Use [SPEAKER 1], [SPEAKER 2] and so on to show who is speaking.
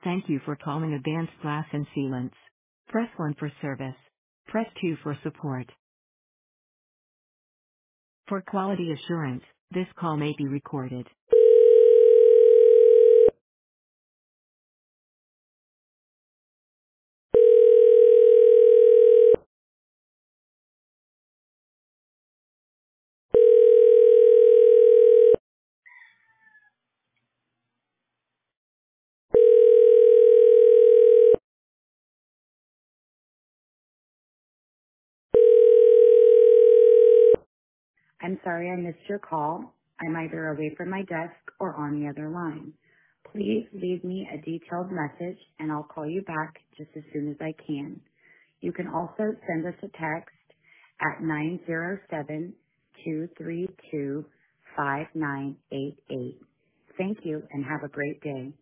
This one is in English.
[SPEAKER 1] Thank you for calling Advanced Glass and Sealants. Press 1 for service. Press 2 for support. For quality assurance, this call may be recorded. I'm sorry I missed your call. I'm either away from my desk or on the other line. Please leave me a detailed message and I'll call you back just as soon as I can. You can also send us a text at 907-232-5988. Thank you and have a great day.